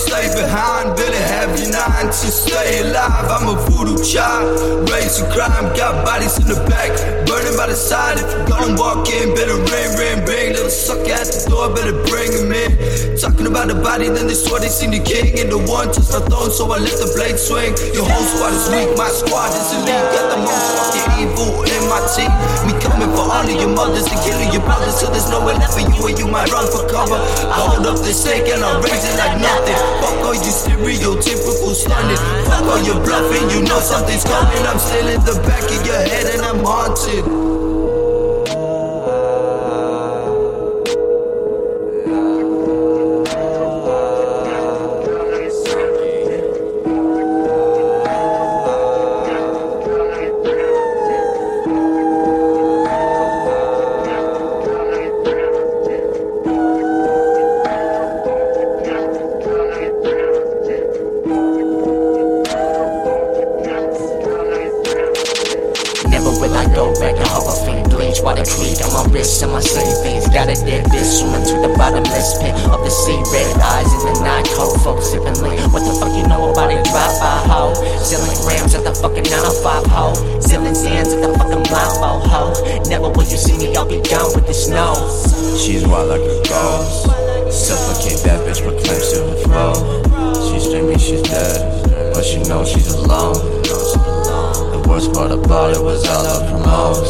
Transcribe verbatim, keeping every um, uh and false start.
stay behind, barely have your nine to stay alive. I'm a voodoo child, raised to crime, got bodies in the back, burning by the side. If you gon' walk in, better ring, ring, ring. Little sucker at the door, better bring him in. Talking about the body, then they swore they seen the king. And the one touched my throne, so I let the blade swing. Your whole squad is weak, my squad is elite. Got the most fucking evil in my team. Me coming for all of your mothers and killing your brothers, so there's nowhere left for you or you might run for cover. I hold up the stake and I raise it like nothing. Fuck all you stereotypical stunning. Fuck all your bluffing, you know something's coming. I'm still in the back of your head and I'm haunted. Will I go back to Hall of Fame? Bleach while they bleed on my wrist and my savings. Got a dead bitch swimming to the bottomless pit of the sea. Red eyes in the night cold, folks sipping lean. What the fuck you know about a drive-by hoe? Selling grams at the fucking nine oh five hoe. Selling sands at the fucking blindfold hoe. Never will you see me, I'll be gone with the snow. She's wild like a ghost. Suffocate that bitch, proclaim silver flow. She's dreaming she's dead, but she knows she's alone. The worst part about it was all the promos.